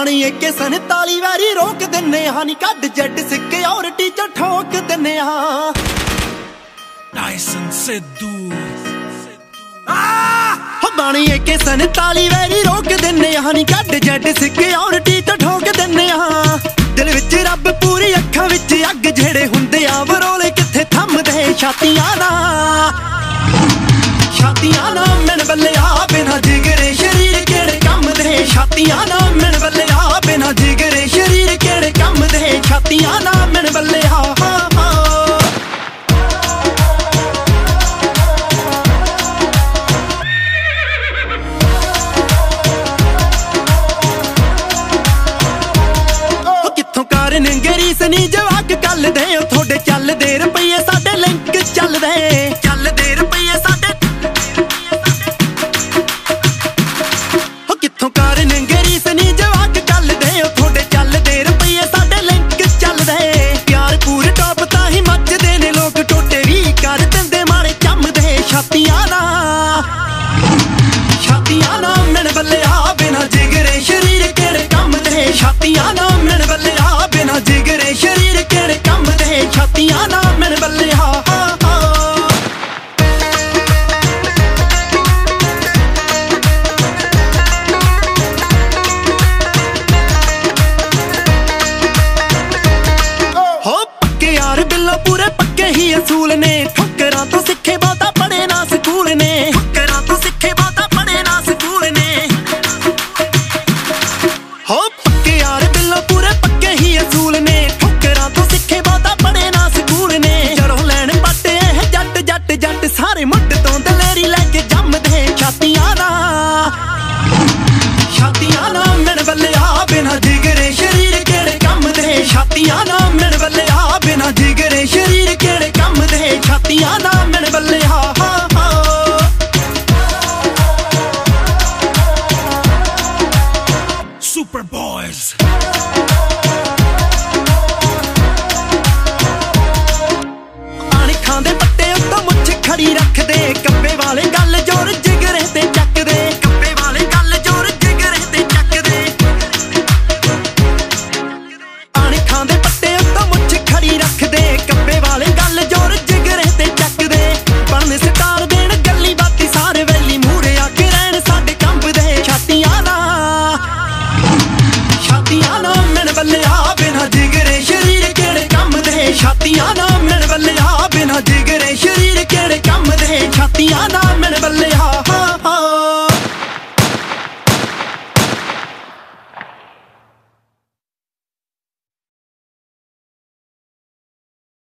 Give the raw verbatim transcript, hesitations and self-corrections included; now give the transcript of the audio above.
ਬਾਣੀ ਕੇ ਸੰਤਾਲੀ ਵਾਰੀ ਰੋਕ ਦਿੰਨੇ ਹਾਂ ਨੀ ਕੱਢ ਜੱਟ ਸਿਕਿਉਰਿਟੀ ਚ ਠੋਕ ਦਿੰਨੇ ਹਾਂ। ਟਾਈਸਨ ਸਿੱਧੂ ਹੋ ਬਾਣੀ ਕੇ ਸੰਤਾਲੀ ਵਾਰੀ ਰੋਕ ਦਿੰਨੇ ਹਾਂ ਨੀ ਕੱਢ ਜੱਟ ਸਿਕਿਉਰਿਟੀ ਚ ਠੋਕ ਦਿੰਨੇ ਹਾਂ। ਦਿਲ ਵਿੱਚ ਰੱਬ ਪੂਰੀ ਅੱਖਾਂ ਵਿੱਚ ਅੱਗ ਜਿਹੜੇ ਹੁੰਦੇ ਆ ਵਰੋਲੇ ਕਿੱਥੇ ਥੰਮਦੇ ਛਾਤੀਆਂ ਨਾ ਛਾਤੀਆਂ ਨਾ ਮਿਣ ਬੱਲਿਆ ਬਿਨਾ ਜਿਗਰੇ ਸ਼ਰੀਰ ਕਿਹੜੇ ਕੰਮ ਦੇ ਛਾਤੀਆਂ ਨਾ ਮਿਣ ਬੱਲਿਆ ਬਿਨਾ ਜਿਗਰੇ ਸ਼ਰੀਰ ਕਿਹੜੇ ਕੰਮ ਦੇ ਛਾਤੀਆਂ ਨਾ ਮਿਣ ਬੱਲਿਆ। ਕਿੱਥੋਂ ਕਾਰਨ ਗਰੀਸ ਨੀ ਜਵਾਕ ਕੱਲਦੇ ਤੁਹਾਡੇ ਚੱਲਦੇ ਰੁਪਈਏ ਸਾਡੇ ਲਿੰਕ ਚੱਲਦੇ ਚੱਲਦੇ ਰੁਪਈਏ ਸਾਡੇ ਕਿੱਥੋਂ ਕਾਰਨ ਗਰੀਸ ਨੀ ਜਵਾਕ ਕੱਲਦੇ ਤੁਹਾਡੇ ਚੱਲਦੇ ਰੁਪਈਏ ਸਾਡੇ ਲਿੰਕ ਚੱਲਦੇ। ਪਿਆਰ ਪੂਰੇ ਟੌਪ ਤਾਂ ਹੀ ਮੱਚਦੇ ਨੇ ਲੋਕ ਟੋਟੇ ਵੀ ਕਰ ਦਿੰਦੇ ਮਾਰੇ ਚੰਮਦੇ ਛਾਤੀਆਂ ਨਾ ਛਾਤੀਆਂ ਨਾ ਮਿਣ ਬੱਲਿਆ ਬਿਨਾ ਜਿਗਰੇ ਸ਼ਰੀਰ ਕਿਹੜੇ ਕੰਮ ਦੇ ਛਾਤੀਆਂ ਨਾ ਮਿਣ ਬੱਲਿਆ ਬਿਨਾ ਜਿਗਰੇ ਸ਼ਰੀਰ ਕਿਹੜੇ ਕੰਮ ਦੇ ਛਾਤੀਆਂ ਨਾ ਮਿਣ ਬੱਲਿਆ। ਪੂਰੇ ਪੱਕੇ ਹੀ ਅਸੂਲ ਨੇ ਠੋਕਰਾਂ ਤੋਂ ਸਿੱਖੇ ਬਹੁਤਾ ਪੜੇ ਨਾ ਸਕੂਲ ਨੇ ਠੋਕਰਾਂ ਤੋਂ ਸਿੱਖੇ ਬਹੁਤਾ ਪੜੇ ਨਾ ਸਕੂਲ ਨੇ ਹੋ ਪੱਕੇ ਯਾਰ ਬਿੱਲੋ ਪੂਰੇ ਪੱਕੇ ਹੀ ਅਸੂਲ ਨੇ ਠੋਕਰਾਂ ਤੋਂ ਸਿੱਖੇ ਬਹੁਤਾ ਪੜੇ ਨਾ ਸਕੂਲ ਨੇ। ਜੜੋਂ ਲੈਣ ਪੱਟੇ ਇਹ ਜੱਟ ਜੱਟ ਜੱਟ ਸਾਰੇ ਮੁੱਢ ਤੋਂ ਦਲੇਰੀ ਲੈ ਕੇ ਜੰਮਦੇ ਛਾਤੀਆਂ ਨਾ ਛਾਤੀਆਂ ਨਾ ਮਿਣ ਬੱਲਿਆ ਬਿਨਾ ਜਿਗਰੇ ਸ਼ਰੀਰ ਕਿਹੜੇ ਕੰਮ ਦੇ ਛਾਤੀਆਂ ਨਾ ਮਿਣ ਬੱਲਿਆ ਬਿਨਾ ਜਿਗਰੇ ਸ਼ਰੀਰ ਕਿਹੜੇ ਕੰਮ ਦੇ ਛਾਤੀਆਂ ਨਾ ਮਿਣ ਬੱਲਿਆ। ਸੁਪਰ ਬॉयਜ਼ ਅਣਖਾਂ ਦੇ ਪੱਤੇ ਉੱਤੋਂ ਮੁੱਛ ਖੜੀ ਰੱਖਦੇ ਕੱਪੇ ਵਾਲੇ ਗੱਲ ਜੋਰ ਜਿਗਰੇ ਤੇ ਚੱਕਦੇ ਕੱਪੇ ਵਾਲੇ ਗੱਲ ਜੋਰ ਜਿਗਰੇ ਤੇ ਚੱਕਦੇ। ਅਣਖਾਂ ਦੇ ਪੱਤੇ ਉੱਤੋਂ ਮੁੱਛ ਖੜੀ ਰੱਖਦੇ ਕੱਪੇ ਵਾਲੇ ਗੱਲ ਜੋਰ ਜਿਗਰੇ ਤੇ ਚੱਕਦੇ। ਬਣਨ ਸਟਾਰ ਦੇਣ ਗੱਲੀ ਬਾਤੀ ਸਾਰੇ ਵੈਲੀ ਮੂਹਰੇ ਆ ਕੇ ਰਹਿਣ ਸਾਡੇ ਕੰਬਦੇ ਛਾਤੀਆਂ ਨਾ ਛਾਤੀਆਂ ਨਾ ਮਿਣ ਬੱਲਿਆ ਬਿਨਾ ਜਿਗਰੇ ਸ਼ਰੀਰ ਕਿਹੜੇ ਕੰਮ ਦੇ ਛਾਤੀਆਂ ਨਾ ਮਿਣ ਬੱਲਿਆ ਬਿਨਾ ਜਿਗਰੇ ਸ਼ਰੀਰ ਕਿਹੜੇ ਕੰਮ ਦੇ ਛਾਤੀਆਂ ਨਾ